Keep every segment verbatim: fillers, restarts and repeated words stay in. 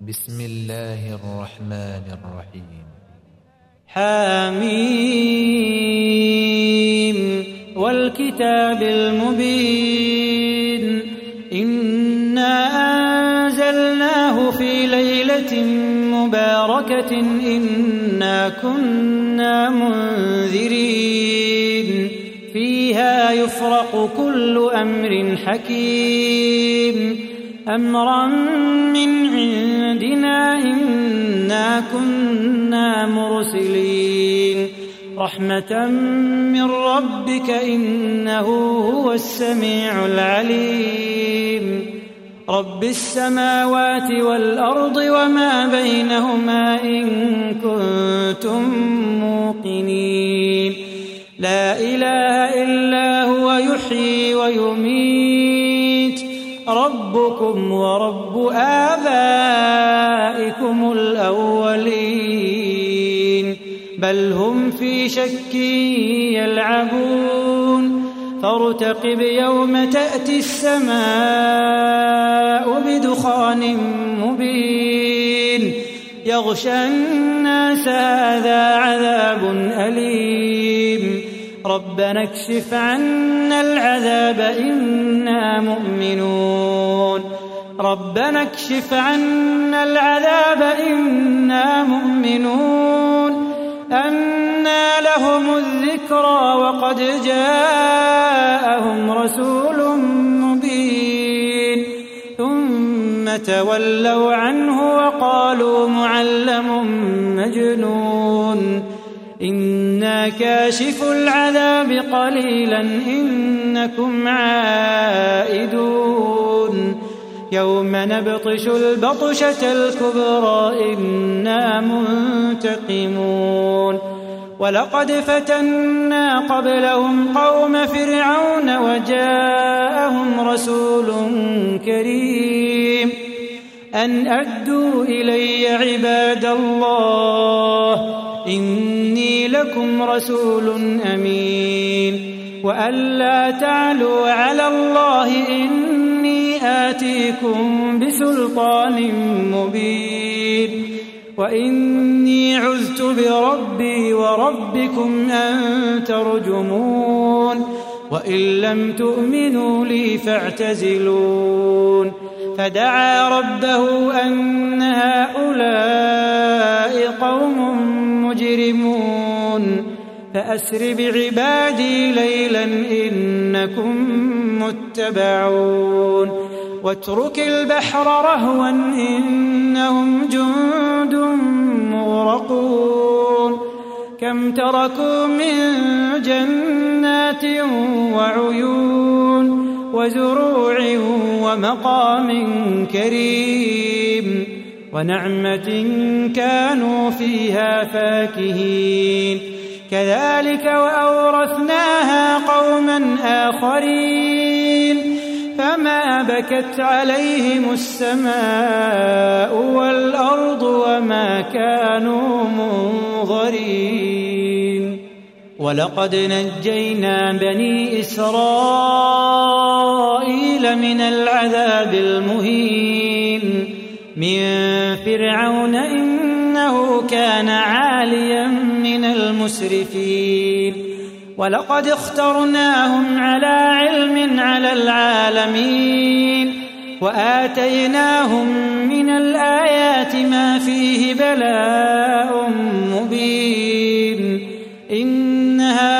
بسم الله الرحمن الرحيم. حميم والكتاب المبين إنا أنزلناه في ليلة مباركة إنا كنا منذرين فيها يفرق كل أمر حكيم أمرا من عندنا إنا كنا مرسلين رحمة من ربك إنه هو السميع العليم رب السماوات والأرض وما بينهما إن كنتم موقنين لا إله إلا هو يحيي ويميت ربكم ورب آبائكم الأولين بل هم في شك يلعبون فارتقب يوم تأتي السماء بدخان مبين يغشى الناس هذا عذاب أليم ربنا اكشف عنا العذاب إنا مؤمنون ربنا اكشف عنا العذاب إنا مؤمنون أنى لهم الذكرى وقد جاءهم رسول مبين ثم تولوا عنه وقالوا معلم مجنون إنا كاشف العذاب قليلا إنكم عائدون يوم نبطش البطشة الكبرى إنا منتقمون ولقد فتنا قبلهم قوم فرعون وجاءهم رسول كريم أن أدوا إلي عباد الله إني لكم رسول أمين وأن لا تعلوا على الله إني آتيكم بسلطان مبين وإني عذت بربي وربكم أن ترجمون وإن لم تؤمنوا لي فاعتزلون فدعا ربه أن هؤلاء قوم مجرمون فأسر بعبادي ليلا إنكم متبعون واترك البحر رهوا إنهم جند مغرقون كم تركوا من جنات وعيون وزروع ومقام كريم ونعمة كانوا فيها فاكهين كذلك وأورثناها قوما آخرين فما بكت عليهم السماء والأرض وما كانوا منظرين ولقد نجينا بني إسرائيل من العذاب المهين من فرعون إنه كان عاليا من المسرفين ولقد اخترناهم على علم على العالمين وآتيناهم من الآيات ما فيه بلاء مبين إن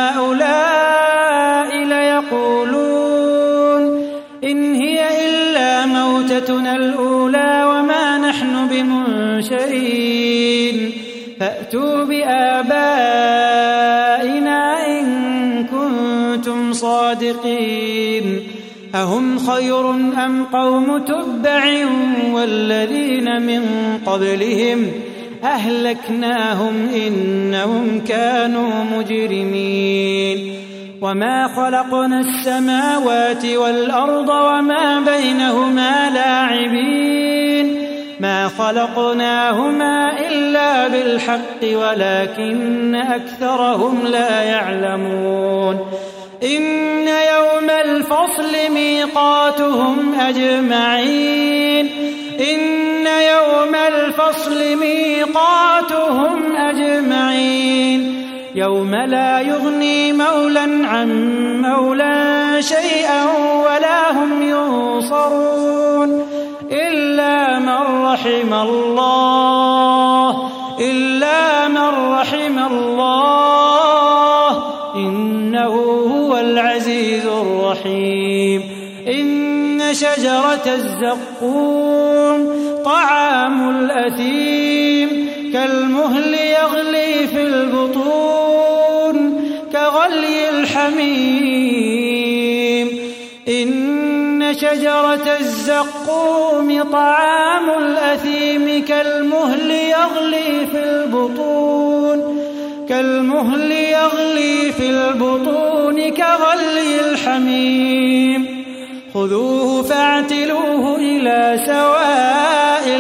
هؤلاء ليقولون إن هي إلا موتتنا الأولى وما نحن بمنشرين فأتوا بآبائنا إن كنتم صادقين أهم خير أم قوم تبع والذين من قبلهم أهلكناهم إنهم كانوا مجرمين وما خلقنا السماوات والأرض وما بينهما لاعبين ما خلقناهما إلا بالحق ولكن أكثرهم لا يعلمون إن يوم الفصل ميقاتهم أجمعين إن يوم الفصل ميقاتهم أجمعين يوم لا يغني مولى عن مولى شيئا ولا هم ينصرون إلا من رحم الله إلا من رحم الله إنه هو العزيز الرحيم إن شجرة الزقوم طعام الأثيم كالمهل يغلي في البطون كغلي الحميم إن شجرة الزقوم طعام الأثيم كالمهل يغلي في البطون كالمهل يغلي في البطون كغلي الحميم خذوه فاعتلوه إلى سواء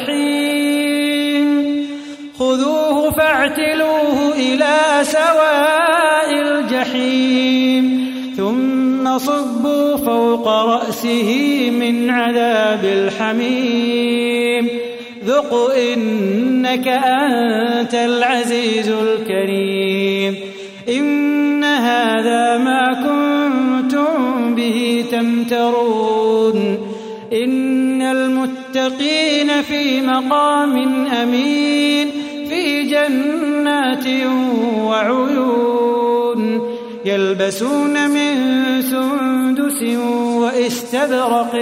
الجحيم خذوه فاعتلوه إلى سواء الجحيم ثم صبوا فوق رأسه من عذاب الحميم ذق إنك أنت العزيز الكريم إن هذا ما كنتم به تمترون إن المتقين في مقام أمين في جنات وعيون يلبسون من سندس وإستبرق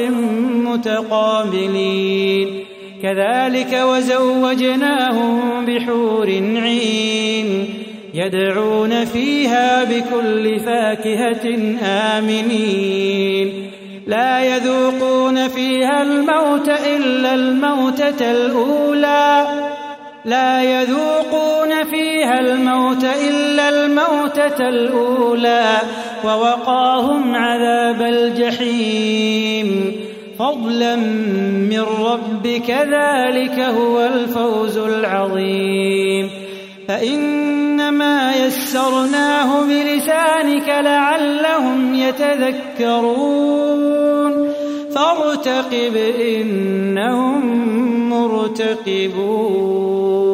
متقابلين كذلك وزوجناهم بحور عين يدعون فيها بكل فاكهة آمنين لا يذوقون فيها الموت إلا الموتة الأولى لا يذوقون فيها الموت إلا الموتة الأولى ووقاهم عذاب الجحيم فضلا من ربك ذلك هو الفوز العظيم فإنما يسرناه بلسانك لعلهم يتذكرون فارتقب إنهم مرتقبون